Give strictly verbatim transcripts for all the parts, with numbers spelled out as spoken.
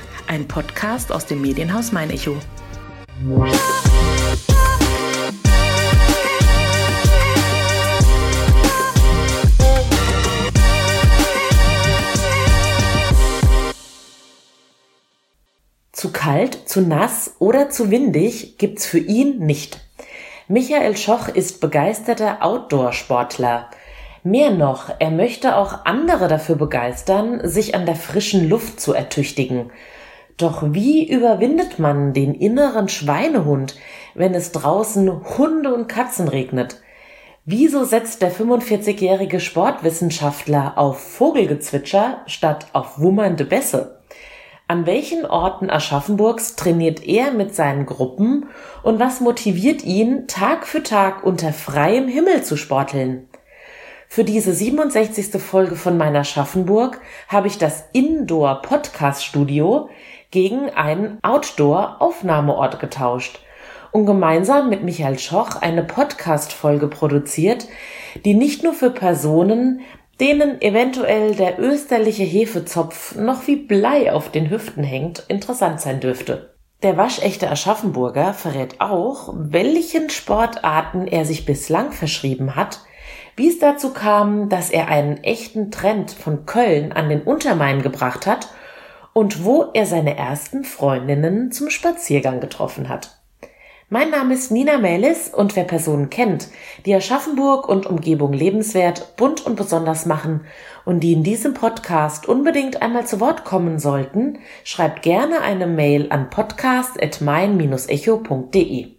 Ein Podcast aus dem Medienhaus Mein Echo. Zu kalt, zu nass oder zu windig gibt's für ihn nicht. Michael Schoch ist begeisterter Outdoor-Sportler. Mehr noch, er möchte auch andere dafür begeistern, sich an der frischen Luft zu ertüchtigen. Doch wie überwindet man den inneren Schweinehund, wenn es draußen Hunde und Katzen regnet? Wieso setzt der fünfundvierzigjährige Sportwissenschaftler auf Vogelgezwitscher statt auf wummernde Bässe? An welchen Orten Aschaffenburgs trainiert er mit seinen Gruppen und was motiviert ihn, Tag für Tag unter freiem Himmel zu sporteln? Für diese siebenundsechzigste Folge von Mein Aschaffenburg habe ich das Indoor-Podcast-Studio gegen einen Outdoor-Aufnahmeort getauscht und gemeinsam mit Michael Schoch eine Podcast-Folge produziert, die nicht nur für Personen, denen eventuell der österliche Hefezopf noch wie Blei auf den Hüften hängt, interessant sein dürfte. Der waschechte Aschaffenburger verrät auch, welchen Sportarten er sich bislang verschrieben hat, wie es dazu kam, dass er einen echten Trend von Köln an den Untermain gebracht hat und wo er seine ersten Freundinnen zum Spaziergang getroffen hat. Mein Name ist Nina Mählis und wer Personen kennt, die Aschaffenburg und Umgebung lebenswert, bunt und besonders machen und die in diesem Podcast unbedingt einmal zu Wort kommen sollten, schreibt gerne eine Mail an podcast at mein Bindestrich echo punkt de.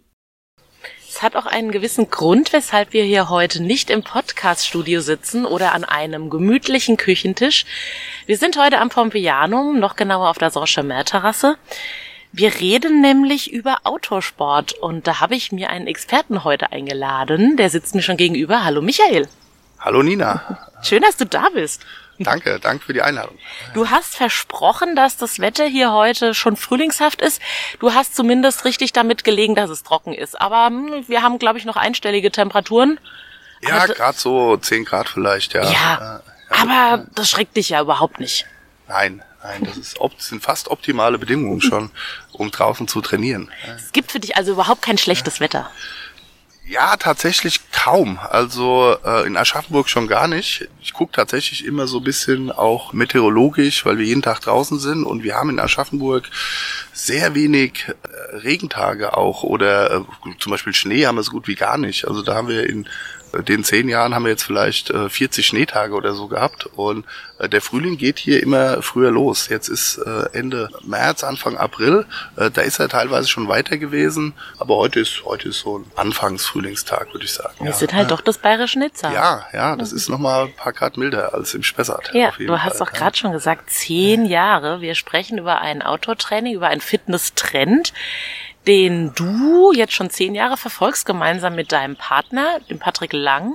Es hat auch einen gewissen Grund, weshalb wir hier heute nicht im Podcast-Studio sitzen oder an einem gemütlichen Küchentisch. Wir sind heute am Pompejanum, noch genauer auf der Sorche-Meer-Terrasse. Wir reden nämlich über Outdoor-Sport und da habe ich mir einen Experten heute eingeladen, der sitzt mir schon gegenüber. Hallo Michael. Hallo Nina. Schön, dass du da bist. Danke, danke für die Einladung. Du hast versprochen, dass das Wetter hier heute schon frühlingshaft ist. Du hast zumindest richtig damit gelegen, dass es trocken ist. Aber hm, wir haben, glaube ich, noch einstellige Temperaturen. Ja, gerade so zehn Grad vielleicht, ja. Ja, ja, aber das schreckt dich ja überhaupt nicht. Nein, nein, das ist das sind fast optimale Bedingungen schon, um draußen zu trainieren. Es gibt für dich also überhaupt kein schlechtes ja. Wetter. Ja, tatsächlich kaum. Also äh, in Aschaffenburg schon gar nicht. Ich gucke tatsächlich immer so ein bisschen auch meteorologisch, weil wir jeden Tag draußen sind und wir haben in Aschaffenburg sehr wenig äh, Regentage auch oder äh, zum Beispiel Schnee haben wir so gut wie gar nicht. Also da haben wir in den zehn Jahren haben wir jetzt vielleicht äh, vierzig Schneetage oder so gehabt und äh, der Frühling geht hier immer früher los. Jetzt ist äh, Ende März, Anfang April, äh, da ist er teilweise schon weiter gewesen, aber heute ist heute ist so ein Anfangsfrühlingstag, würde ich sagen. Wir ja. sind halt ja. doch das bayerische Nizza. Ja, ja, das ist nochmal ein paar Grad milder als im Spessart. Ja, du hast Fall. doch gerade ja. schon gesagt, zehn Jahre. Wir sprechen über ein Outdoor-Training, über einen Fitness-Trend, den du jetzt schon zehn Jahre verfolgst, gemeinsam mit deinem Partner, dem Patrick Lang.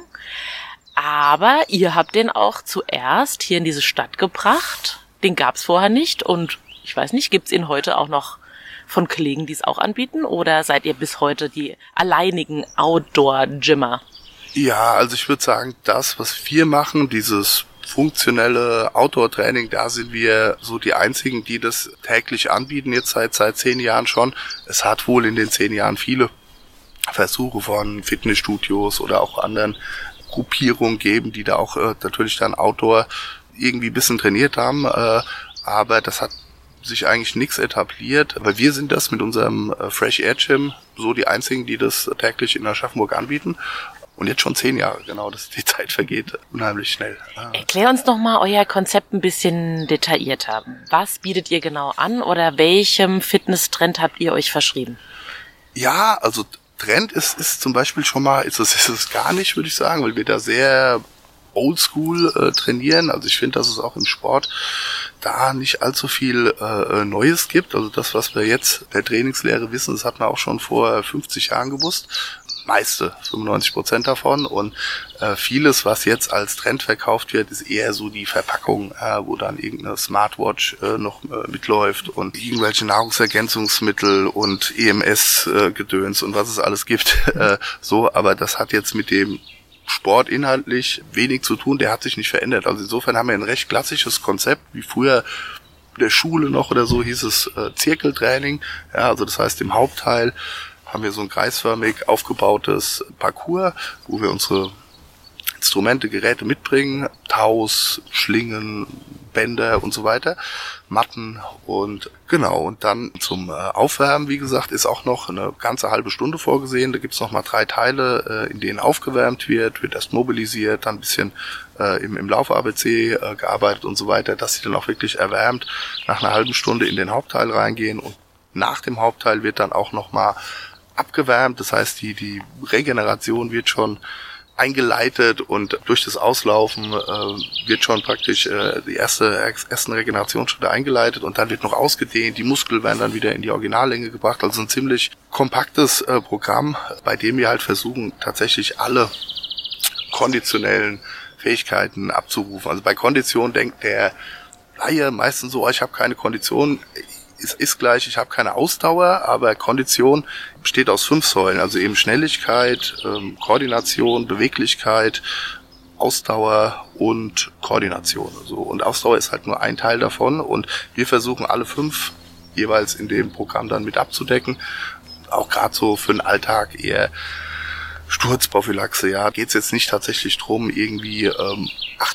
Aber ihr habt den auch zuerst hier in diese Stadt gebracht. Den gab's vorher nicht. Und ich weiß nicht, gibt's ihn heute auch noch von Kollegen, die es auch anbieten? Oder seid ihr bis heute die alleinigen Outdoor-Gymmer? Ja, also ich würde sagen, das, was wir machen, dieses funktionelle Outdoor-Training, da sind wir so die einzigen, die das täglich anbieten, jetzt seit seit zehn Jahren schon. Es hat wohl in den zehn Jahren viele Versuche von Fitnessstudios oder auch anderen Gruppierungen geben, die da auch äh, natürlich dann Outdoor irgendwie ein bisschen trainiert haben, äh, aber das hat sich eigentlich nichts etabliert, weil wir sind das mit unserem äh, Fresh Air Gym so die einzigen, die das täglich in Aschaffenburg anbieten. Und jetzt schon zehn Jahre, genau, das, die Zeit vergeht unheimlich schnell. Ah. Erklär uns doch mal euer Konzept ein bisschen detaillierter. Was bietet ihr genau an oder welchem Fitnesstrend habt ihr euch verschrieben? Ja, also Trend ist ist zum Beispiel schon mal, ist es ist es gar nicht, würde ich sagen, weil wir da sehr oldschool äh, trainieren. Also ich finde, dass es auch im Sport da nicht allzu viel äh, Neues gibt. Also das, was wir jetzt der Trainingslehre wissen, das hat man auch schon vor fünfzig Jahren gewusst. Meiste, fünfundneunzig Prozent davon und äh, vieles, was jetzt als Trend verkauft wird, ist eher so die Verpackung, äh, wo dann irgendeine Smartwatch äh, noch äh, mitläuft und irgendwelche Nahrungsergänzungsmittel und E M S-Gedöns äh, und was es alles gibt. Äh, so, aber das hat jetzt mit dem Sport inhaltlich wenig zu tun, der hat sich nicht verändert. Also insofern haben wir ein recht klassisches Konzept, wie früher der Schule noch oder so hieß es äh, Zirkeltraining. Ja, also das heißt, im Hauptteil haben wir so ein kreisförmig aufgebautes Parcours, wo wir unsere Instrumente, Geräte mitbringen, Taus, Schlingen, Bänder und so weiter, Matten und genau. Und dann zum äh, Aufwärmen, wie gesagt, ist auch noch eine ganze halbe Stunde vorgesehen. Da gibt's noch mal drei Teile, äh, in denen aufgewärmt wird, wird erst mobilisiert, dann ein bisschen äh, im, im Lauf-A B C äh, gearbeitet und so weiter, dass sie dann auch wirklich erwärmt nach einer halben Stunde in den Hauptteil reingehen. Und nach dem Hauptteil wird dann auch noch mal abgewärmt. Das heißt, die, die Regeneration wird schon eingeleitet und durch das Auslaufen äh, wird schon praktisch äh, die erste ersten Regenerationsschritte eingeleitet und dann wird noch ausgedehnt, die Muskeln werden dann wieder in die Originallänge gebracht, also ein ziemlich kompaktes äh, Programm, bei dem wir halt versuchen, tatsächlich alle konditionellen Fähigkeiten abzurufen. Also bei Kondition denkt der Laie meistens so, oh, ich habe keine Kondition. Es ist gleich, ich habe keine Ausdauer, aber Kondition besteht aus fünf Säulen, also eben Schnelligkeit, ähm, Koordination, Beweglichkeit, Ausdauer und Koordination. Also, und Ausdauer ist halt nur ein Teil davon und wir versuchen alle fünf jeweils in dem Programm dann mit abzudecken. Auch gerade so für den Alltag eher Sturzprophylaxe, ja, geht es jetzt nicht tatsächlich drum, irgendwie ähm,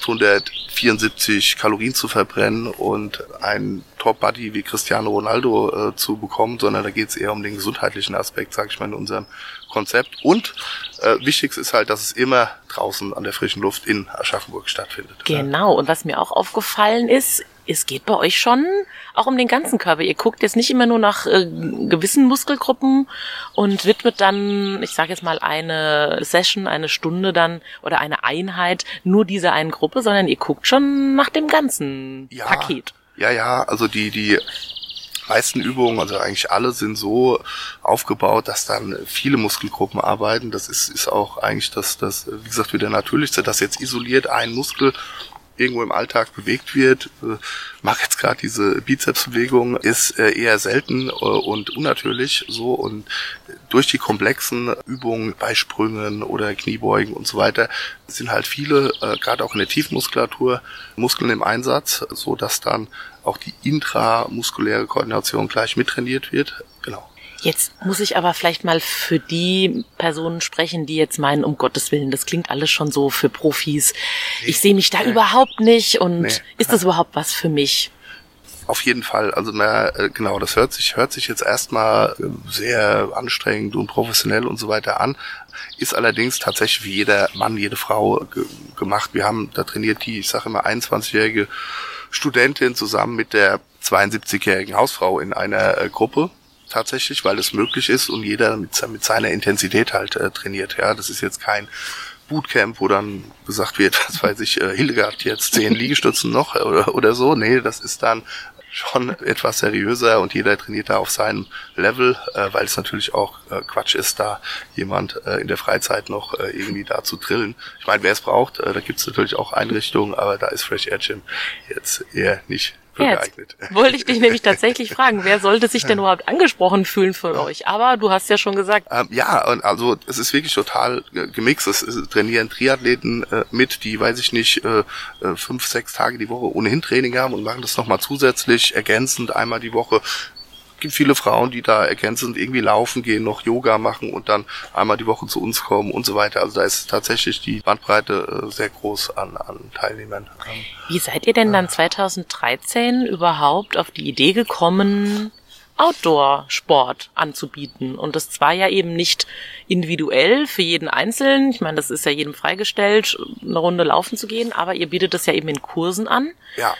achthundertvierundsiebzig Kalorien zu verbrennen und einen Top-Buddy wie Cristiano Ronaldo äh, zu bekommen, sondern da geht es eher um den gesundheitlichen Aspekt, sage ich mal, in unserem Konzept. Und äh, wichtig ist halt, dass es immer draußen an der frischen Luft in Aschaffenburg stattfindet. Genau, und was mir auch aufgefallen ist, es geht bei euch schon auch um den ganzen Körper. Ihr guckt jetzt nicht immer nur nach äh, gewissen Muskelgruppen und widmet dann, ich sage jetzt mal, eine Session, eine Stunde dann oder eine Einheit nur dieser einen Gruppe, sondern ihr guckt schon nach dem ganzen ja, Paket. Ja, ja, also die die meisten Übungen, also eigentlich alle, sind so aufgebaut, dass dann viele Muskelgruppen arbeiten. Das ist ist auch eigentlich das, das wie gesagt, wieder Natürlichste, dass jetzt isoliert ein Muskel irgendwo im Alltag bewegt wird. Äh, mache jetzt gerade diese Bizepsbewegung, ist äh, eher selten äh, und unnatürlich so, und durch die komplexen Übungen bei Sprüngen oder Kniebeugen und so weiter sind halt viele, äh, gerade auch in der Tiefmuskulatur, Muskeln im Einsatz, so dass dann auch die intramuskuläre Koordination gleich mittrainiert wird. Genau. Jetzt muss ich aber vielleicht mal für die Personen sprechen, die jetzt meinen, um Gottes Willen, das klingt alles schon so für Profis. Nee, ich sehe mich da nee. überhaupt nicht und nee. ist das überhaupt was für mich? Auf jeden Fall. Also na, genau, das hört sich hört sich jetzt erstmal sehr anstrengend und professionell und so weiter an. Ist allerdings tatsächlich wie jeder Mann, jede Frau ge- gemacht. Wir haben da trainiert die, ich sage immer, einundzwanzigjährige Studentin zusammen mit der zweiundsiebzigjährigen Hausfrau in einer äh, Gruppe. Tatsächlich, weil es möglich ist und jeder mit, mit seiner Intensität halt äh, trainiert. Ja, das ist jetzt kein Bootcamp, wo dann gesagt wird, was weiß ich, äh, Hildegard jetzt zehn Liegestützen noch oder, oder so. Nee, das ist dann schon etwas seriöser und jeder trainiert da auf seinem Level, äh, weil es natürlich auch äh, Quatsch ist, da jemand äh, in der Freizeit noch äh, irgendwie da zu drillen. Ich meine, wer es braucht, äh, da gibt es natürlich auch Einrichtungen, aber da ist Fresh Air Gym jetzt eher nicht geeignet. Jetzt wollte ich dich nämlich tatsächlich fragen, wer sollte sich denn überhaupt angesprochen fühlen von euch? Aber du hast ja schon gesagt. Ähm, ja, und also es ist wirklich total äh, gemixt. Es, es trainieren Triathleten äh, mit, die, weiß ich nicht, äh, fünf, sechs Tage die Woche ohnehin Training haben und machen das nochmal zusätzlich ergänzend einmal die Woche. Es gibt viele Frauen, die da ergänzend irgendwie laufen gehen, noch Yoga machen und dann einmal die Woche zu uns kommen und so weiter. Also da ist tatsächlich die Bandbreite äh, sehr groß an, an Teilnehmern. Wie seid ihr denn dann zweitausenddreizehn überhaupt auf die Idee gekommen, Outdoor-Sport anzubieten? Und das zwar ja eben nicht individuell für jeden Einzelnen, ich meine, das ist ja jedem freigestellt, eine Runde laufen zu gehen, aber ihr bietet das ja eben in Kursen an. Ja.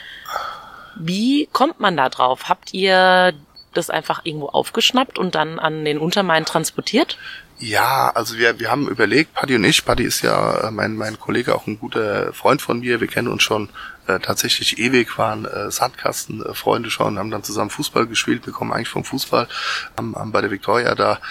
Wie kommt man da drauf? Habt ihr das einfach irgendwo aufgeschnappt und dann an den Untermain transportiert? Ja, also wir wir haben überlegt, Paddy und ich, Paddy ist ja mein mein Kollege, auch ein guter Freund von mir, wir kennen uns schon äh, tatsächlich ewig, waren äh, Sandkastenfreunde äh, schon, haben dann zusammen Fußball gespielt, wir kommen eigentlich vom Fußball, haben, haben bei der Viktoria da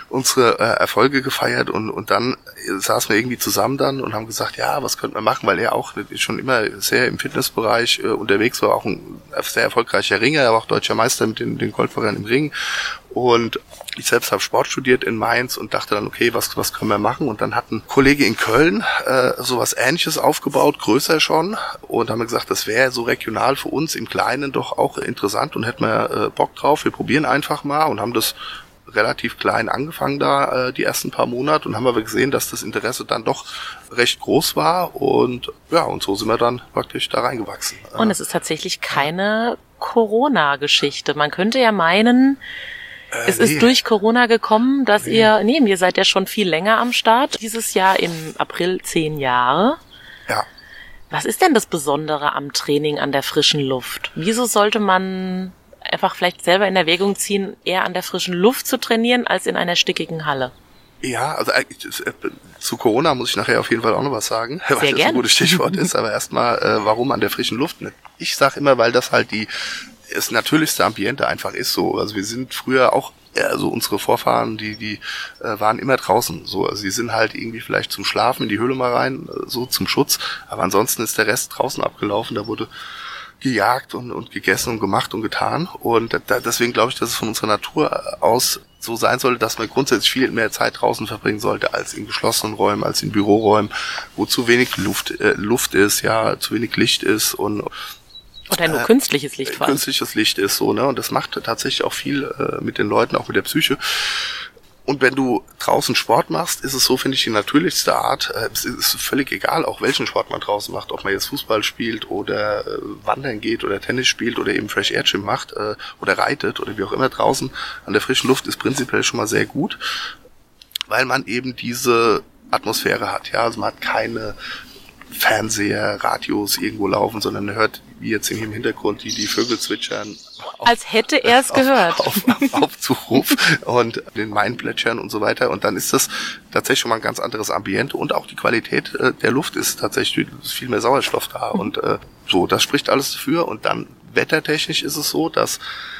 unsere äh, Erfolge gefeiert und und dann saßen wir irgendwie zusammen dann und haben gesagt, ja, was könnten wir machen, weil er auch schon immer sehr im Fitnessbereich äh, unterwegs war, auch ein sehr erfolgreicher Ringer, er war auch deutscher Meister mit den, den Golfvereinen im Ring und ich selbst habe Sport studiert in Mainz und dachte dann, okay, was was können wir machen? Und dann hat ein Kollege in Köln äh, sowas Ähnliches aufgebaut, größer schon, und haben wir gesagt, das wäre so regional für uns im Kleinen doch auch interessant und hätten wir äh, Bock drauf. Wir probieren einfach mal und haben das relativ klein angefangen da äh, die ersten paar Monate und haben aber gesehen, dass das Interesse dann doch recht groß war und ja, und so sind wir dann praktisch da reingewachsen. Und es ist tatsächlich keine Corona-Geschichte. Man könnte ja meinen, Äh, es ist nee. durch Corona gekommen, dass nee. ihr, nee, ihr seid ja schon viel länger am Start. Dieses Jahr im April zehn Jahre. Ja. Was ist denn das Besondere am Training an der frischen Luft? Wieso sollte man einfach vielleicht selber in Erwägung ziehen, eher an der frischen Luft zu trainieren, als in einer stickigen Halle? Ja, also äh, zu Corona muss ich nachher auf jeden Fall auch noch was sagen, Sehr weil das ein gutes Stichwort ist. Aber erstmal, äh, warum an der frischen Luft? Ich sag immer, weil das halt die das natürlichste Ambiente einfach ist so. Also wir sind früher auch, also unsere Vorfahren, die die äh, waren immer draußen. So, also sie sind halt irgendwie vielleicht zum Schlafen in die Höhle mal rein, so zum Schutz. Aber ansonsten ist der Rest draußen abgelaufen. Da wurde gejagt und und gegessen und gemacht und getan. Und da, deswegen glaube ich, dass es von unserer Natur aus so sein sollte, dass man grundsätzlich viel mehr Zeit draußen verbringen sollte als in geschlossenen Räumen, als in Büroräumen, wo zu wenig Luft äh, Luft ist, ja, zu wenig Licht ist und Oder nur äh, künstliches Licht. Vor allem. Künstliches Licht ist so, ne? Und das macht tatsächlich auch viel äh, mit den Leuten, auch mit der Psyche. Und wenn du draußen Sport machst, ist es so, finde ich, die natürlichste Art. Äh, es ist völlig egal, auch welchen Sport man draußen macht. Ob man jetzt Fußball spielt oder äh, wandern geht oder Tennis spielt oder eben Fresh Air Gym macht äh, oder reitet oder wie auch immer draußen an der frischen Luft ist prinzipiell schon mal sehr gut, weil man eben diese Atmosphäre hat. Ja, also man hat keine Fernseher, Radios irgendwo laufen, sondern er hört, wie jetzt im Hintergrund, die die Vögel zwitschern. Auf, Als hätte er es gehört. Auf, auf, auf, auf Zuruf und den Main plätschern und so weiter. Und dann ist das tatsächlich schon mal ein ganz anderes Ambiente und auch die Qualität äh, der Luft ist tatsächlich ist viel mehr Sauerstoff da. Und äh, so, das spricht alles dafür. Und dann wettertechnisch ist es so, dass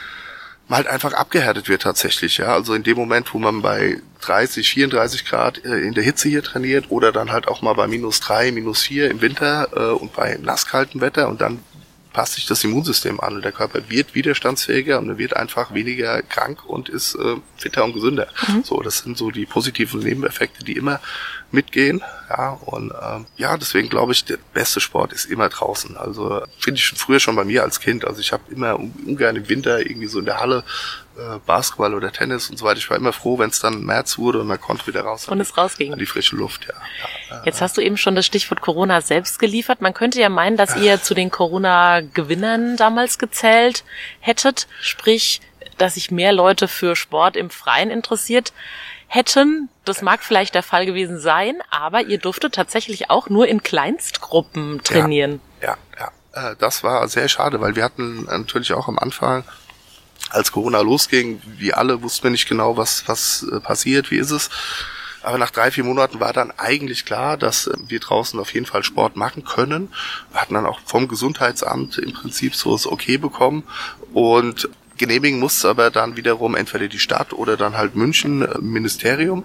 man halt einfach abgehärtet wird tatsächlich, ja. Also in dem Moment, wo man bei dreißig, vierunddreißig Grad äh, in der Hitze hier trainiert oder dann halt auch mal bei minus drei, minus vier im Winter äh, und bei nasskaltem Wetter und dann passt sich das Immunsystem an und der Körper wird widerstandsfähiger und er wird einfach weniger krank und ist äh, fitter und gesünder. Mhm. So, das sind so die positiven Nebeneffekte, die immer mitgehen, ja, und ähm, ja, deswegen glaube ich, der beste Sport ist immer draußen. Also finde ich schon früher schon bei mir als Kind. Also ich habe immer ungern im Winter irgendwie so in der Halle äh, Basketball oder Tennis und so weiter. Ich war immer froh, wenn es dann März wurde und man konnte wieder raus und es rausging an die frische Luft. Ja. Ja. Jetzt hast du eben schon das Stichwort Corona selbst geliefert. Man könnte ja meinen, dass ihr zu den Corona-Gewinnern damals gezählt hättet, sprich, dass sich mehr Leute für Sport im Freien interessiert hätten. Das mag vielleicht der Fall gewesen sein, aber ihr durftet tatsächlich auch nur in Kleinstgruppen trainieren. Ja, ja, ja. Das war sehr schade, weil wir hatten natürlich auch am Anfang, als Corona losging, wie alle, wussten wir nicht genau, was was passiert, wie ist es. Aber nach drei, vier Monaten war dann eigentlich klar, dass wir draußen auf jeden Fall Sport machen können. Wir hatten dann auch vom Gesundheitsamt im Prinzip so das Okay bekommen und genehmigen muss aber dann wiederum entweder die Stadt oder dann halt München, äh, Ministerium.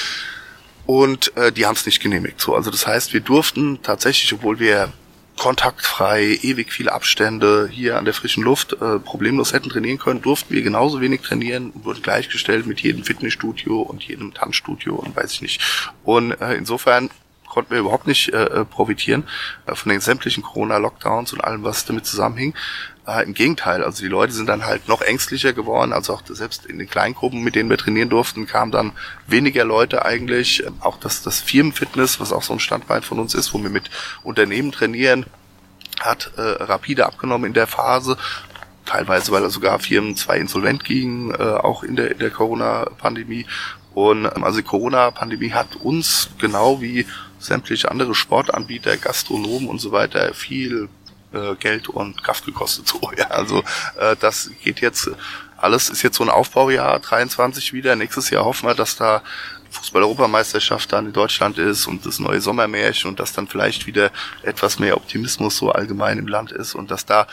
Und äh, die haben es nicht genehmigt. So, also das heißt, wir durften tatsächlich, obwohl wir kontaktfrei, ewig viele Abstände hier an der frischen Luft äh, problemlos hätten trainieren können, durften wir genauso wenig trainieren und wurden gleichgestellt mit jedem Fitnessstudio und jedem Tanzstudio und weiß ich nicht. Und äh, insofern konnten wir überhaupt nicht äh, profitieren äh, von den sämtlichen Corona-Lockdowns und allem, was damit zusammenhing. Äh, Im Gegenteil, also die Leute sind dann halt noch ängstlicher geworden, also auch selbst in den Kleingruppen, mit denen wir trainieren durften, kamen dann weniger Leute eigentlich. Auch das, das Firmenfitness, was auch so ein Standbein von uns ist, wo wir mit Unternehmen trainieren, hat äh, rapide abgenommen in der Phase. Teilweise, weil sogar Firmen zwei insolvent gingen, äh, auch in der, in der Corona-Pandemie. Und ähm, also die Corona-Pandemie hat uns, genau wie sämtliche andere Sportanbieter, Gastronomen und so weiter, viel Geld und Kraft gekostet. So, ja, also äh, das geht jetzt, alles ist jetzt so ein Aufbaujahr, dreiundzwanzig wieder. Nächstes Jahr hoffen wir, dass da Fußball-Europameisterschaft dann in Deutschland ist und das neue Sommermärchen und dass dann vielleicht wieder etwas mehr Optimismus so allgemein im Land ist und dass da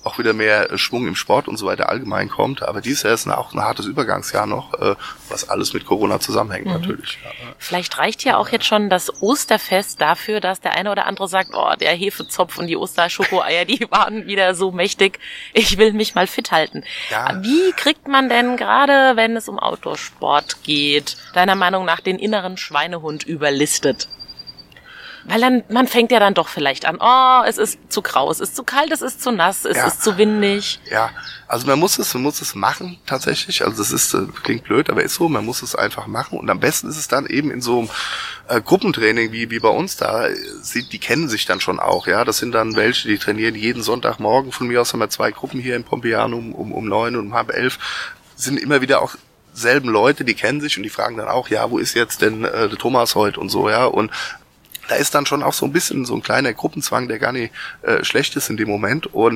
auch wieder mehr Schwung im Sport und so weiter allgemein kommt. Aber dieses Jahr ist auch ein hartes Übergangsjahr noch, was alles mit Corona zusammenhängt, mhm. natürlich. Vielleicht reicht ja auch jetzt schon das Osterfest dafür, dass der eine oder andere sagt, oh, der Hefezopf und die Osterschokoeier, die waren wieder so mächtig. Ich will mich mal fit halten. Ja. Wie kriegt man denn gerade, wenn es um Outdoor-Sport geht, deiner Meinung nach den inneren Schweinehund überlistet? Weil dann, man fängt ja dann doch vielleicht an, oh, es ist zu grau, es ist zu kalt, es ist zu nass, es ja. ist zu windig. Ja, also man muss es, man muss es machen tatsächlich. Also das ist, klingt blöd, aber ist so, man muss es einfach machen. Und am besten ist es dann eben in so einem äh, Gruppentraining wie wie bei uns da. Sie, die kennen sich dann schon auch, ja. Das sind dann welche, die trainieren jeden Sonntagmorgen. Von mir aus haben wir zwei Gruppen hier in Pompejanum um um neun und um halb elf. Sind immer wieder auch selben Leute, die kennen sich und die fragen dann auch, ja, wo ist jetzt denn äh, der Thomas heute und so, ja. Und da ist dann schon auch so ein bisschen so ein kleiner Gruppenzwang, der gar nicht äh, schlecht ist in dem Moment. Und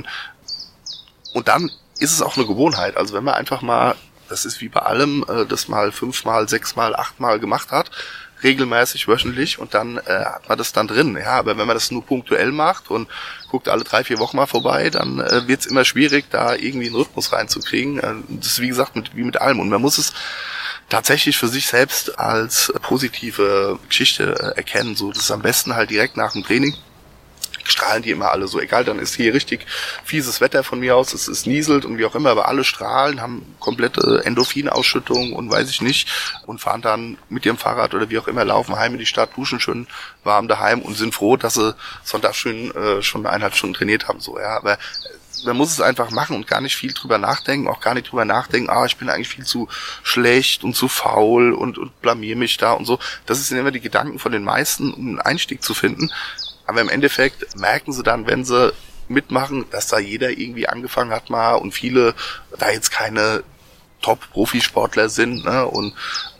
und dann ist es auch eine Gewohnheit. Also wenn man einfach mal, das ist wie bei allem, äh, das mal fünfmal, sechsmal, achtmal gemacht hat, regelmäßig, wöchentlich, und dann äh, hat man das dann drin. Ja, aber wenn man das nur punktuell macht und guckt alle drei, vier Wochen mal vorbei, dann äh, wird es immer schwierig, da irgendwie einen Rhythmus reinzukriegen. Äh, das ist wie gesagt mit, wie mit allem. Und man muss es tatsächlich für sich selbst als positive Geschichte erkennen. So, das ist am besten halt direkt nach dem Training. Strahlen die immer alle so, egal, dann ist hier richtig fieses Wetter von mir aus, es ist nieselt und wie auch immer, aber alle strahlen, haben komplette Endorphinausschüttung und weiß ich nicht und fahren dann mit ihrem Fahrrad oder wie auch immer, laufen heim in die Stadt, duschen schön warm daheim und sind froh, dass sie Sonntag schön äh, schon eineinhalb Stunden trainiert haben, so, ja, aber man muss es einfach machen und gar nicht viel drüber nachdenken, auch gar nicht drüber nachdenken, ah, ich bin eigentlich viel zu schlecht und zu faul und, und blamier mich da und so. Das sind immer die Gedanken von den meisten, um einen Einstieg zu finden. Aber im Endeffekt merken sie dann, wenn sie mitmachen, dass da jeder irgendwie angefangen hat mal und viele da jetzt keine Top-Profisportler sind, ne, und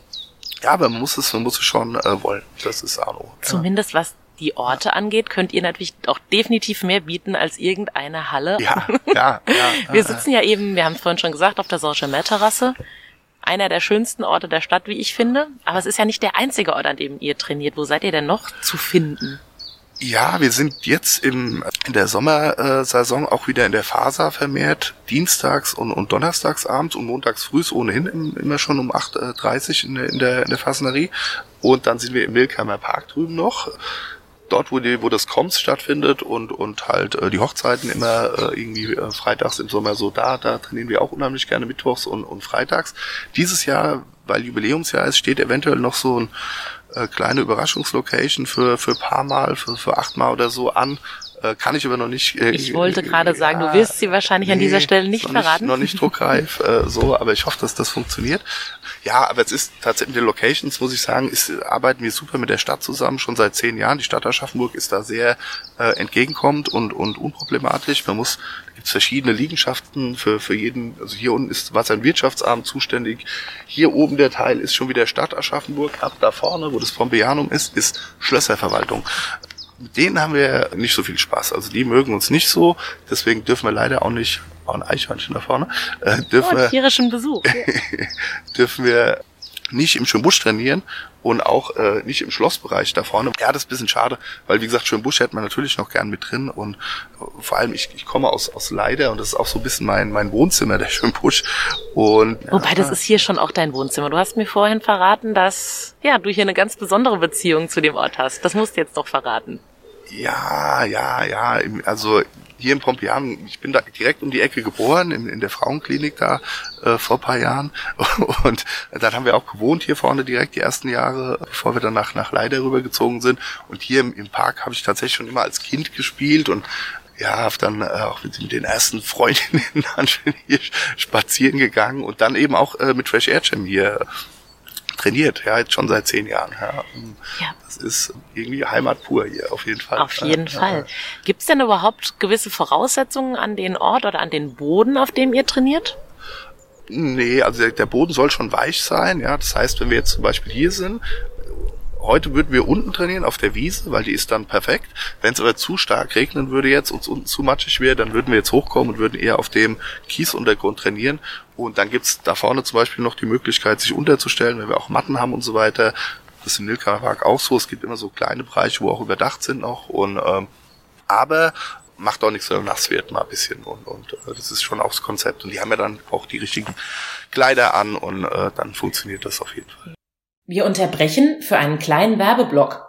ja, aber man muss es, man muss es schon äh, wollen. Das ist auch noch. Zumindest was die Orte angeht, könnt ihr natürlich auch definitiv mehr bieten als irgendeine Halle. Ja, ja, ja. Wir sitzen ja eben, wir haben es vorhin schon gesagt, auf der Saint-Germain-Terrasse. Einer der schönsten Orte der Stadt, wie ich finde. Aber es ist ja nicht der einzige Ort, an dem ihr trainiert. Wo seid ihr denn noch zu finden? Ja, wir sind jetzt im in der Sommersaison auch wieder in der Fasa vermehrt, dienstags und, und donnerstags abends und montags frühs ohnehin im, immer schon um acht Uhr dreißig in der, in der, in der Fasanerie. Und dann sind wir im Wilkheimer Park drüben noch. Dort, wo die, wo das Koms stattfindet und und halt äh, die Hochzeiten immer äh, irgendwie äh, freitags im Sommer so da, da trainieren wir auch unheimlich gerne mittwochs und und freitags. Dieses Jahr, weil Jubiläumsjahr ist, steht eventuell noch so ein äh, kleine Überraschungslocation für für paar Mal, für für achtmal oder so an. Äh, kann ich aber noch nicht. Äh, ich wollte gerade sagen, ja, du wirst sie wahrscheinlich nee, an dieser Stelle nicht noch verraten. Nicht, noch nicht druckreif, äh, so, aber ich hoffe, dass das funktioniert. Ja, aber es ist tatsächlich mit den Locations, muss ich sagen, ist, arbeiten wir super mit der Stadt zusammen, schon seit zehn Jahren. Die Stadt Aschaffenburg ist da sehr äh, entgegenkommend und und unproblematisch. Man muss, da gibt's verschiedene Liegenschaften für für jeden. Also hier unten ist Wasser- und Wirtschaftsamt zuständig. Hier oben der Teil ist schon wieder Stadt Aschaffenburg. Ab da vorne, wo das Pompejanum ist, ist Schlösserverwaltung. Mit denen haben wir nicht so viel Spaß. Also die mögen uns nicht so, deswegen dürfen wir leider auch nicht, auch ein Eichhörnchen da vorne, äh, dürfen oh, tierischen Besuch. dürfen wir nicht im Schönbusch trainieren und auch äh, nicht im Schlossbereich da vorne. Ja, das ist ein bisschen schade, weil wie gesagt, Schönbusch hätte man natürlich noch gern mit drin und äh, vor allem ich, ich komme aus aus Leider und das ist auch so ein bisschen mein mein Wohnzimmer, der Schönbusch. Und ja, wobei, das ist hier schon auch dein Wohnzimmer. Du hast mir vorhin verraten, dass ja du hier eine ganz besondere Beziehung zu dem Ort hast. Das musst du jetzt doch verraten. Ja, ja, ja, also hier in Pompejanum, ich bin da direkt um die Ecke geboren, in, in der Frauenklinik da äh, vor ein paar Jahren und dann haben wir auch gewohnt hier vorne direkt die ersten Jahre, bevor wir dann nach, nach Leider rübergezogen sind und hier im, im Park habe ich tatsächlich schon immer als Kind gespielt und ja, hab dann äh, auch mit, mit den ersten Freundinnen dann schon hier spazieren gegangen und dann eben auch äh, mit Fresh Air Gym hier trainiert, ja, jetzt schon seit zehn Jahren. Ja. Ja. Das ist irgendwie Heimat pur hier, auf jeden Fall. Auf jeden ja, Fall. Ja. Gibt es denn überhaupt gewisse Voraussetzungen an den Ort oder an den Boden, auf dem ihr trainiert? Nee, also der, der Boden soll schon weich sein, ja. Das heißt, wenn wir jetzt zum Beispiel hier sind, heute würden wir unten trainieren auf der Wiese, weil die ist dann perfekt. Wenn es aber zu stark regnen würde jetzt und es unten zu matschig wäre, dann würden wir jetzt hochkommen und würden eher auf dem Kiesuntergrund trainieren. Und dann gibt's da vorne zum Beispiel noch die Möglichkeit, sich unterzustellen, wenn wir auch Matten haben und so weiter. Das ist im Nilkamer Park auch so. Es gibt immer so kleine Bereiche, wo auch überdacht sind noch. Und ähm, aber macht auch nichts, wenn er nass wird mal ein bisschen und, und äh, das ist schon auch das Konzept und die haben ja dann auch die richtigen Kleider an und äh, dann funktioniert das auf jeden Fall. Wir unterbrechen für einen kleinen Werbeblock.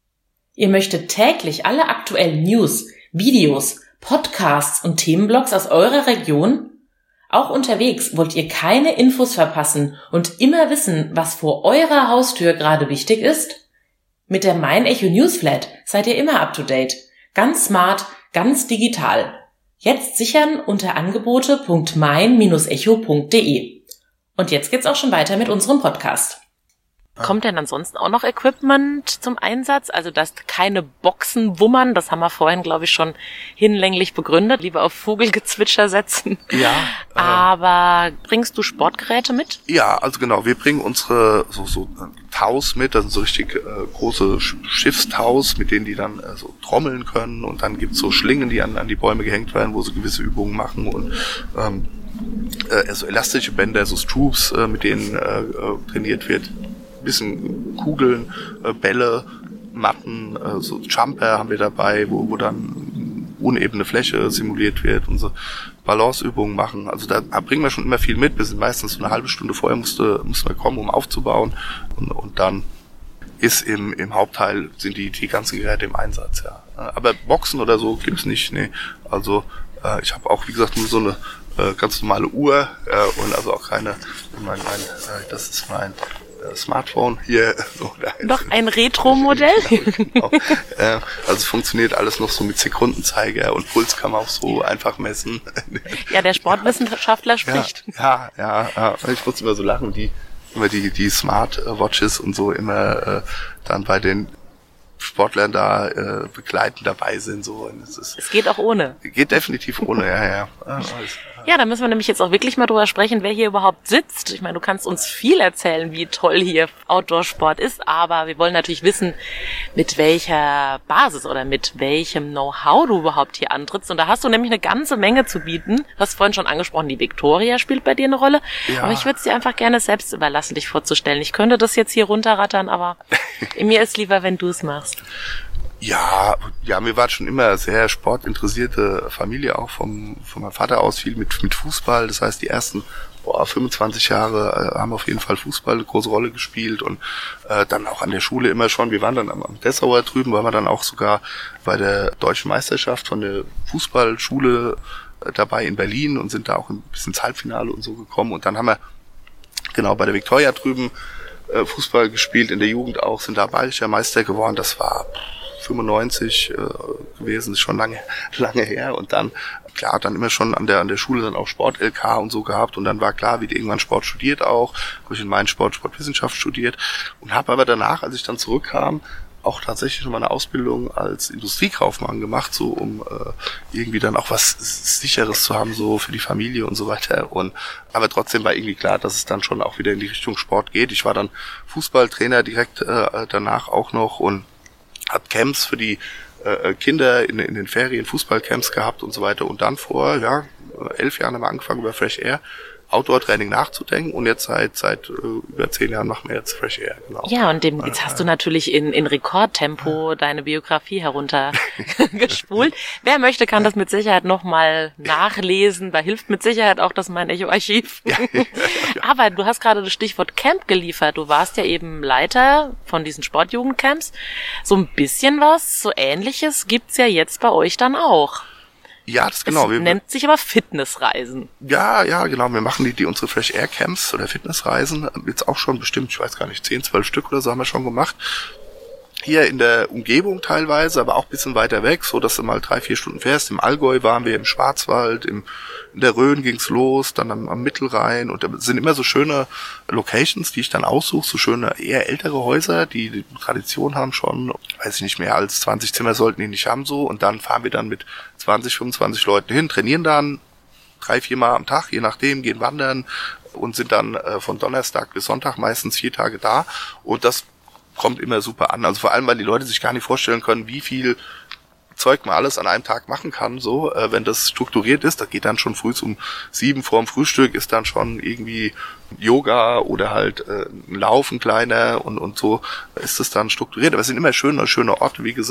Ihr möchtet täglich alle aktuellen News, Videos, Podcasts und Themenblogs aus eurer Region? Auch unterwegs wollt ihr keine Infos verpassen und immer wissen, was vor eurer Haustür gerade wichtig ist? Mit der Mein Echo Newsflat seid ihr immer up to date. Ganz smart, ganz digital. Jetzt sichern unter angebote punkt mein echo punkt de. Und jetzt geht's auch schon weiter mit unserem Podcast. Kommt denn ansonsten auch noch Equipment zum Einsatz? Also dass keine Boxen wummern, das haben wir vorhin, glaube ich, schon hinlänglich begründet. Lieber auf Vogelgezwitscher setzen. Ja. Äh, Aber bringst du Sportgeräte mit? Ja, also genau, wir bringen unsere so so Taus mit, das sind so richtig äh, große Schiffstaus, mit denen die dann äh, so trommeln können und dann gibt's so Schlingen, die an, an die Bäume gehängt werden, wo sie gewisse Übungen machen und ähm, äh, so elastische Bänder, so Stoops, äh, mit denen äh, äh, trainiert wird. Bisschen Kugeln, äh, Bälle, Matten, äh, so Jumper haben wir dabei, wo, wo dann unebene Fläche simuliert wird und so Balanceübungen machen. Also da bringen wir schon immer viel mit. Wir sind meistens so eine halbe Stunde vorher musste, mussten wir kommen, um aufzubauen und, und dann ist im, im Hauptteil sind die, die ganzen Geräte im Einsatz, ja. Aber Boxen oder so gibt's nicht, nee. Also äh, ich habe auch, wie gesagt, nur so eine äh, ganz normale Uhr äh, und also auch keine, mein, mein, äh, das ist mein Smartphone hier. So, Doch ein Retro-Modell? Genau. äh, also es funktioniert alles noch so mit Sekundenzeiger und Puls kann man auch so einfach messen. Ja, der Sportwissenschaftler spricht. Ja, ja, ja, ich muss immer so lachen, die immer die die Smartwatches und so immer äh, dann bei den Sportlern da äh, begleitend dabei sind. So. Und es, ist, es geht auch ohne. Geht definitiv ohne, ja, ja. Ja, ja, da müssen wir nämlich jetzt auch wirklich mal drüber sprechen, wer hier überhaupt sitzt. Ich meine, du kannst uns viel erzählen, wie toll hier Outdoor-Sport ist, aber wir wollen natürlich wissen, mit welcher Basis oder mit welchem Know-how du überhaupt hier antrittst. Und da hast du nämlich eine ganze Menge zu bieten. Du hast vorhin schon angesprochen, die Victoria spielt bei dir eine Rolle. Ja. Aber ich würde es dir einfach gerne selbst überlassen, dich vorzustellen. Ich könnte das jetzt hier runterrattern, aber mir ist lieber, wenn du es machst. Ja, ja, mir war schon immer sehr sportinteressierte Familie, auch vom, von meinem Vater aus viel mit, mit Fußball. Das heißt, die ersten, boah, fünfundzwanzig Jahre äh, haben auf jeden Fall Fußball eine große Rolle gespielt und äh, dann auch an der Schule immer schon. Wir waren dann am, am Dessauer drüben, waren wir dann auch sogar bei der Deutschen Meisterschaft von der Fußballschule äh, dabei in Berlin und sind da auch ein bisschen ins Halbfinale und so gekommen. Und dann haben wir genau bei der Victoria drüben äh, Fußball gespielt, in der Jugend auch, sind da bayerischer Meister geworden. Das war fünfundneunzig äh, gewesen, ist schon lange lange her und dann klar dann immer schon an der an der Schule dann auch Sport-L K und so gehabt und dann war klar, wird irgendwann Sport studiert auch, habe ich in meinen Sport Sportwissenschaft studiert und habe aber danach, als ich dann zurückkam, auch tatsächlich noch mal eine Ausbildung als Industriekaufmann gemacht, so um äh, irgendwie dann auch was Sicheres zu haben, so für die Familie und so weiter. Und aber trotzdem war irgendwie klar, dass es dann schon auch wieder in die Richtung Sport geht. Ich war dann Fußballtrainer direkt äh, danach auch noch und hat Camps für die äh, Kinder in, in den Ferien, Fußballcamps gehabt und so weiter. Und dann vor ja elf Jahren haben wir angefangen über Fresh Air Outdoor-Training nachzudenken und jetzt seit seit äh, über zehn Jahren machen wir jetzt Fresh Air, genau. Ja, und dem, jetzt hast du natürlich in in Rekordtempo deine Biografie heruntergespult. Wer möchte, kann das mit Sicherheit nochmal nachlesen. Da hilft mit Sicherheit auch das Mein Echo Archiv. Ja, ja, ja. Aber du hast gerade das Stichwort Camp geliefert. Du warst ja eben Leiter von diesen Sportjugendcamps. So ein bisschen was, so Ähnliches gibt's ja jetzt bei euch dann auch. Ja, das genau. Es nennt sich aber Fitnessreisen. Ja, ja, genau. Wir machen die, die unsere Fresh Air Camps oder Fitnessreisen jetzt auch schon bestimmt, ich weiß gar nicht, zehn, zwölf Stück oder so haben wir schon gemacht. Hier in der Umgebung teilweise, aber auch ein bisschen weiter weg, so dass du mal drei, vier Stunden fährst. Im Allgäu waren wir, im Schwarzwald, im, in der Rhön ging's los, dann am, am Mittelrhein und da sind immer so schöne Locations, die ich dann aussuche, so schöne, eher ältere Häuser, die, die Tradition haben schon, weiß ich nicht, mehr als zwanzig Zimmer sollten die nicht haben so und dann fahren wir dann mit zwanzig, fünfundzwanzig Leuten hin, trainieren dann drei, vier Mal am Tag, je nachdem, gehen wandern und sind dann äh, von Donnerstag bis Sonntag meistens vier Tage da und das kommt immer super an. Also vor allem, weil die Leute sich gar nicht vorstellen können, wie viel Zeug man alles an einem Tag machen kann, so, äh, wenn das strukturiert ist. Da geht dann schon früh um sieben vorm Frühstück, ist dann schon irgendwie Yoga oder halt äh, ein Laufen kleiner und und so ist es dann strukturiert. Aber es sind immer schöne, schöne Orte, wie gesagt.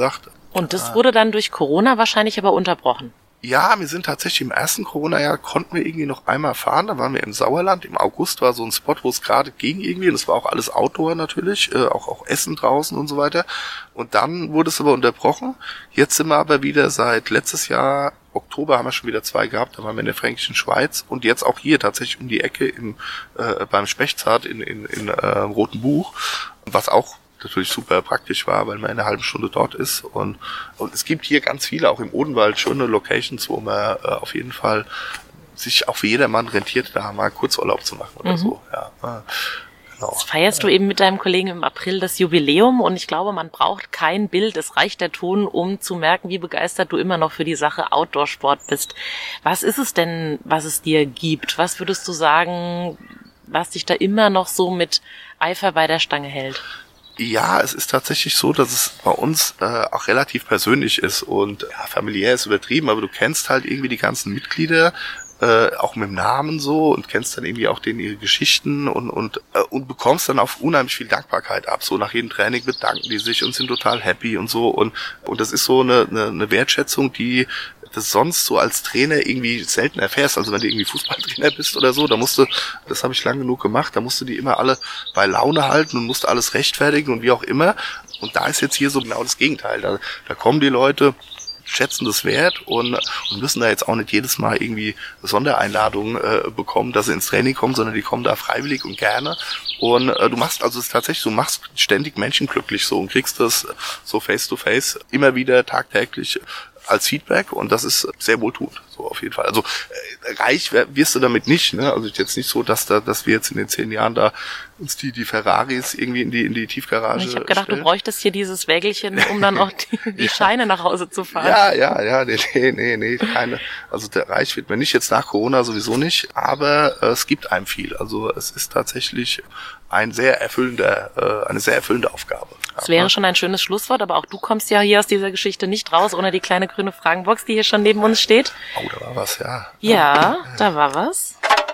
Und das wurde dann durch Corona wahrscheinlich aber unterbrochen. Ja, wir sind tatsächlich im ersten Corona-Jahr, konnten wir irgendwie noch einmal fahren, da waren wir im Sauerland, im August war so ein Spot, wo es gerade ging irgendwie, und es war auch alles Outdoor natürlich, äh, auch, auch Essen draußen und so weiter, und dann wurde es aber unterbrochen. Jetzt sind wir aber wieder seit letztes Jahr, Oktober haben wir schon wieder zwei gehabt, da waren wir in der Fränkischen Schweiz, und jetzt auch hier tatsächlich um die Ecke im, äh, beim Spechzart in, in, in äh, Roten Buch, was auch natürlich super praktisch war, weil man in einer halben Stunde dort ist, und und es gibt hier ganz viele, auch im Odenwald, schöne Locations, wo man äh, auf jeden Fall sich auch für jedermann rentiert, da mal Kurzurlaub zu machen oder mhm. so. Ja, genau. Jetzt feierst du eben mit deinem Kollegen im April das Jubiläum, und ich glaube, man braucht kein Bild, es reicht der Ton, um zu merken, wie begeistert du immer noch für die Sache Outdoor-Sport bist. Was ist es denn, was es dir gibt? Was würdest du sagen, was dich da immer noch so mit Eifer bei der Stange hält? Ja, es ist tatsächlich so, dass es bei uns äh, auch relativ persönlich ist, und ja, familiär ist übertrieben, aber du kennst halt irgendwie die ganzen Mitglieder, äh, auch mit dem Namen so, und kennst dann irgendwie auch denen ihre Geschichten, und und äh, und bekommst dann auf unheimlich viel Dankbarkeit ab. So nach jedem Training bedanken die sich und sind total happy und so, und und das ist so eine eine, eine Wertschätzung, die das sonst so als Trainer irgendwie selten erfährst. Also wenn du irgendwie Fußballtrainer bist oder so, da musst du, das habe ich lang genug gemacht, da musst du die immer alle bei Laune halten und musst alles rechtfertigen und wie auch immer. Und da ist jetzt hier so genau das Gegenteil. Da, da kommen die Leute, schätzen das wert, und, und müssen da jetzt auch nicht jedes Mal irgendwie Sondereinladungen äh, bekommen, dass sie ins Training kommen, sondern die kommen da freiwillig und gerne. Und äh, du machst, also es ist tatsächlich, du machst ständig Menschen glücklich so und kriegst das so face to face immer wieder tagtäglich als Feedback, und das ist sehr wohltuend, so auf jeden Fall. Also äh, reich wirst du damit nicht, ne? Also jetzt nicht so, dass da, dass wir jetzt in den zehn Jahren da uns die die Ferraris irgendwie in die in die Tiefgarage. Ich habe gedacht, stellen. Du bräuchtest hier dieses Wägelchen, um dann auch die, die ja. Scheine nach Hause zu fahren. Ja, ja, ja, nee, nee, nee, nee, keine. Also der reich wird man nicht, jetzt nach Corona sowieso nicht, aber äh, es gibt einem viel. Also es ist tatsächlich ein sehr erfüllender, äh, eine sehr erfüllende Aufgabe. Das wäre schon ein schönes Schlusswort, aber auch du kommst ja hier aus dieser Geschichte nicht raus, ohne die kleine grüne Fragenbox, die hier schon neben uns steht. Oh, da war was, ja. Ja, da war was.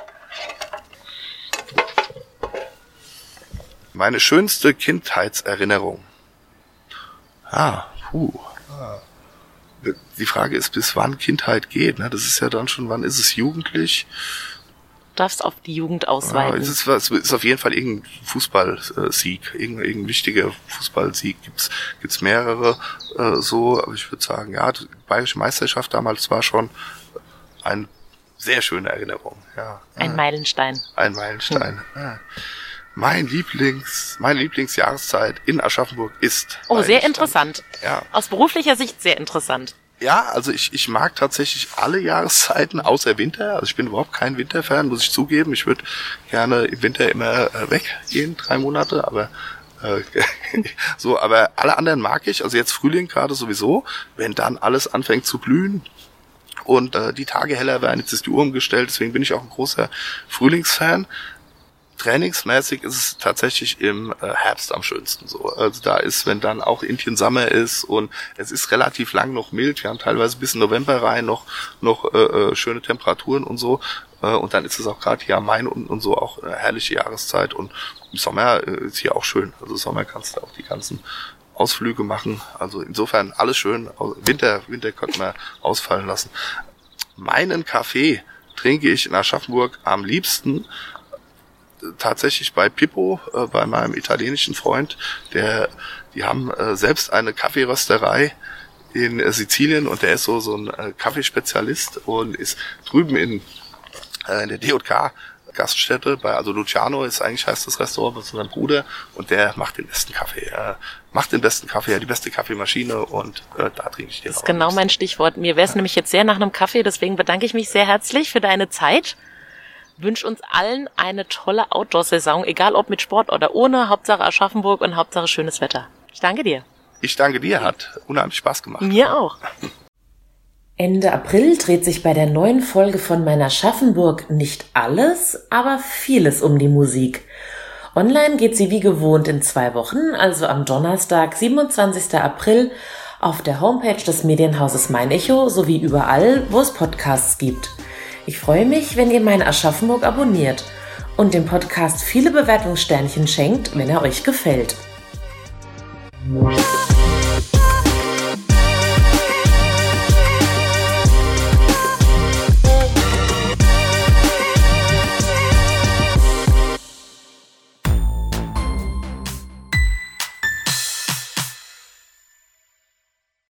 Meine schönste Kindheitserinnerung. Ah, puh. Die Frage ist, bis wann Kindheit geht, ne? Das ist ja dann schon, wann ist es jugendlich? Du darfst auf die Jugend ausweiten. Ja, es ist, es ist auf jeden Fall irgendein Fußballsieg, irgendein, irgendein wichtiger Fußballsieg. Gibt's, gibt's mehrere, äh, so, aber ich würde sagen, ja, die Bayerische Meisterschaft damals war schon eine sehr schöne Erinnerung, ja. Ein ja. Meilenstein. Ein Meilenstein, hm. ja. Mein Lieblings, meine Lieblingsjahreszeit in Aschaffenburg ist. Oh, sehr interessant. Ja. Aus beruflicher Sicht sehr interessant. Ja, also ich, ich mag tatsächlich alle Jahreszeiten, außer Winter. Also ich bin überhaupt kein Winterfan, muss ich zugeben. Ich würde gerne im Winter immer äh, weggehen, drei Monate, aber äh, so, aber alle anderen mag ich. Also jetzt Frühling gerade sowieso, wenn dann alles anfängt zu blühen und äh, die Tage heller werden. Jetzt ist die Uhr umgestellt, deswegen bin ich auch ein großer Frühlingsfan. Trainingsmäßig ist es tatsächlich im äh, Herbst am schönsten so. Also da ist, wenn dann auch Indian Summer ist und es ist relativ lang noch mild, wir haben teilweise bis in November rein noch noch äh, schöne Temperaturen und so. Äh, und dann ist es auch gerade hier am Main und, und so auch eine herrliche Jahreszeit. Und im Sommer äh, ist hier auch schön. Also im Sommer kannst du auch die ganzen Ausflüge machen. Also insofern alles schön. Winter, Winter könnte man ausfallen lassen. Meinen Kaffee trinke ich in Aschaffenburg am liebsten tatsächlich bei Pippo, äh, bei meinem italienischen Freund, der, die haben äh, selbst eine Kaffeerösterei in äh, Sizilien, und der ist so so ein äh, Kaffeespezialist und ist drüben in, äh, in der D und K Gaststätte bei, also Luciano ist eigentlich, heißt das Restaurant, mit seinem Bruder, und der macht den besten Kaffee. Er macht den besten Kaffee, er hat die beste Kaffeemaschine, und äh, da trinke ich den. Das ist genau mein Stichwort. Mir wäre es ja. nämlich jetzt sehr nach einem Kaffee, deswegen bedanke ich mich sehr herzlich für deine Zeit. Wünsche uns allen eine tolle Outdoor-Saison, egal ob mit Sport oder ohne, Hauptsache Aschaffenburg und Hauptsache schönes Wetter. Ich danke dir. Ich danke dir, hat unheimlich Spaß gemacht. Mir auch. Ende April dreht sich bei der neuen Folge von Mein Aschaffenburg nicht alles, aber vieles um die Musik. Online geht sie wie gewohnt in zwei Wochen, also am Donnerstag, siebenundzwanzigsten April, auf der Homepage des Medienhauses Mein Echo sowie überall, wo es Podcasts gibt. Ich freue mich, wenn ihr Mein Aschaffenburg abonniert und dem Podcast viele Bewertungssternchen schenkt, wenn er euch gefällt.